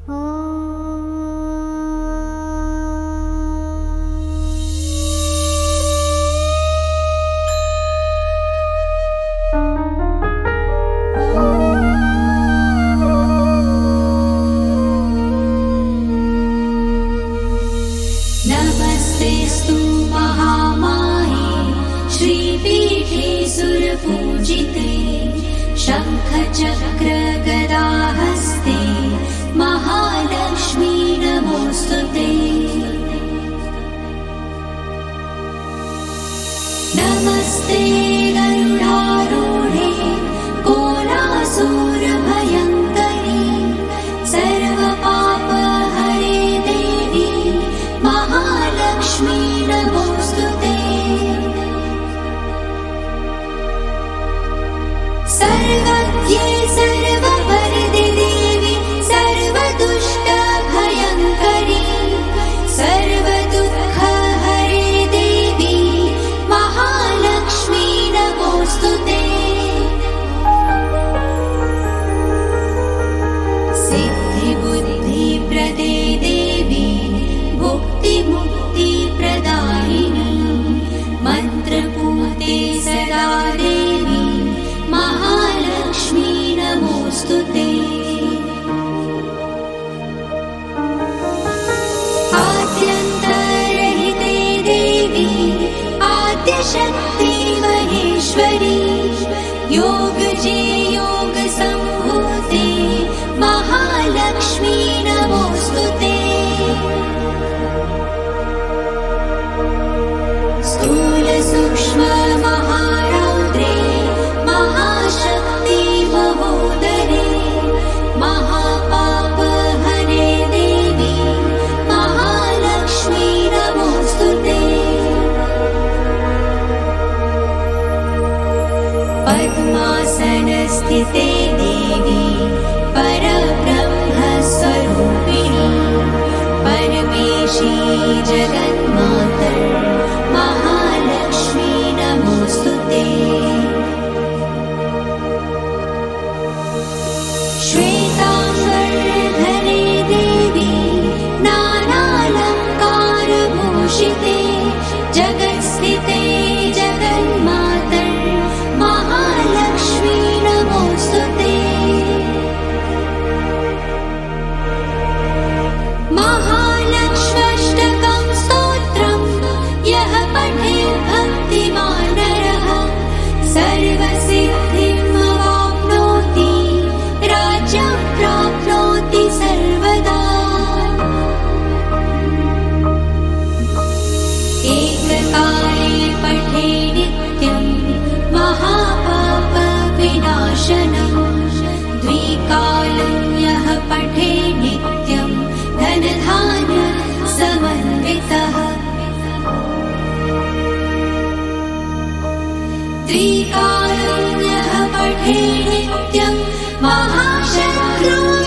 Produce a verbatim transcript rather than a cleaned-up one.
नमस्तेस्तु महामाये श्रीपीठे सुरपूजिते शङ्खचक्र गदाहस्ते महालक्ष्मी नमोस्तुते। नमस्ते गरुडारूढे कोलासूरभयङ्करी सर्वपापहरे देवी महालक्ष्मी नमोस्तुते। सर्वज्ञे सर्ववरदे देवी सर्वदुष्टभयङ्करी सर्वदुःखहरे देवी महालक्ष्मी नमोस्तुते। सिद्धिबुद्धिप्रदे देवी भुक्तिमुक्तिप्रदायिनी मन्त्रपूते सदा देवी महालक्ष्मी नमोस्तुते। आद्यन्तरहिते देवी आद्यशक्ति महेश्वरी योगजे योगसम्भूते महालक्ष्मी नमोस्तुते। स्थूलसूक्ष्म महारौद्रे महाशक्ति महोदरे महापापहरे देवी महालक्ष्मी नमोस्तुते। पद्मासनस्थिते देवी परब्रह्मस्वरूपिणी परमेशी जगन्मातर् महालक्ष्मी नमोस्तुते। श्वेताम्बरधरे देवी नानालङ्कारभूषिते जगत्स्थिते जगन्मातर् महालक्ष्मी नमोस्तुते। महालक्ष्म्यष्टकं स्तोत्रं यः पठेत् भक्तिमान् नरः सर्वसिद्धिमवाप्नोति राज्यं प्राप्नोति सर्वदा। एककाले पठे नित्यं महापापविनाशनं द्विकालं यः पठे नित्यं धनधान्य समन्वितः। त्रिकालं यः पठे नित्यं महाशत्रुः